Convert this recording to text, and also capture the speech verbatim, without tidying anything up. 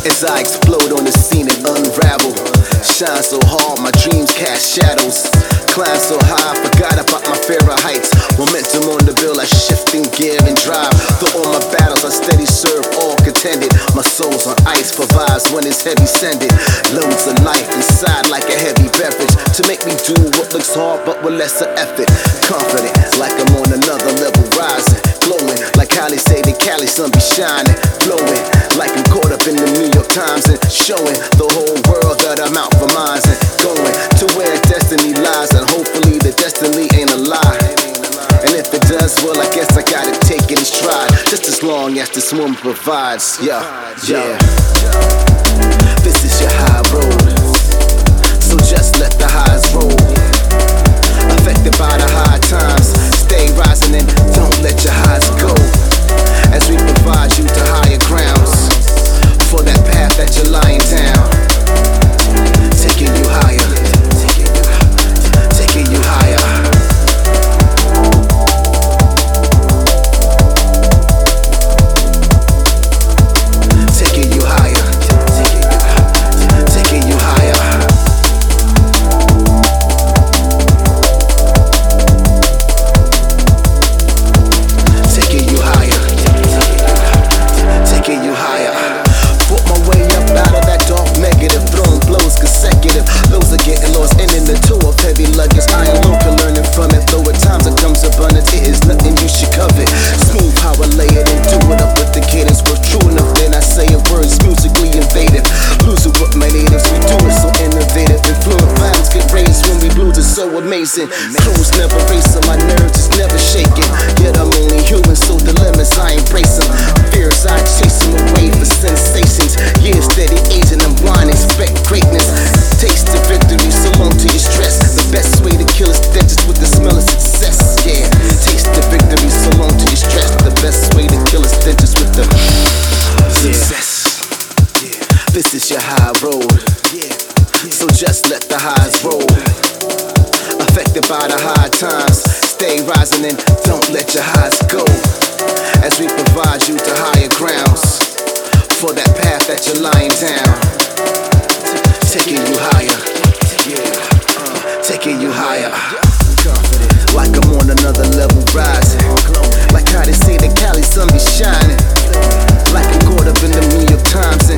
As I explode on the scene and unravel, shine so hard, my dreams cast shadows. Climb so high, I forgot about my fear of heights. Momentum on the bill, I shift in gear and drive. Through all my battles, I steady serve all contended. My soul's on ice for vibes when it's heavy sended. Loads of life inside like a heavy beverage to make me do what looks hard but with lesser effort. Confident, like I'm on another level, rising, glowing. Like how they say the Cali sun be shining, glowing. Like I'm caught up in the New York Times and showing the whole world that I'm out for mines and going to where destiny lies. And hopefully the destiny ain't a lie. And if it does, well, I guess I gotta take it in stride. Just as long as this woman provides. Yeah, yeah. This is your high road, so just let the highs roll. Affected by the high times, stay rising and don't let your highs go. As we provide you to higher grounds, for that path that you're lying down, taking you higher, taking you higher. Taking you higher, taking you higher. Taking you higher, taking you higher. Put my way up out of that dark negative, throwing blows consecutive. Those are getting lost in in the tour of heavy luggage. I am local, learning from it. Though at times it comes abundance, it is nothing you should covet. Smooth how I lay it and do it up with the cadence. But true enough, then I say it words musically invaded. Losing what my natives, we do it so innovative. Influent vibes get raised when we blues are so amazing. Crews never racing, my nerves is never shaking. Yet I'm only human, so dilemmas I embrace them. Fears I chase them away for sensations. Years steady aging, I'm blind, expect greatness. Taste the victory, so long to your stress. The best way to kill is dentist with the smell of success. Yeah, taste the victory, so long to your stress. The best way to kill is dentist with the success. This is your high road, so just let the highs roll. Affected by the high times, stay rising and don't let your highs go. As we provide you to higher grounds, for that path that you're lying down, taking you higher, taking you higher. Like I'm on another level, rising. Like how they say the Cali sun be shining. Like I'm caught up in the New York Times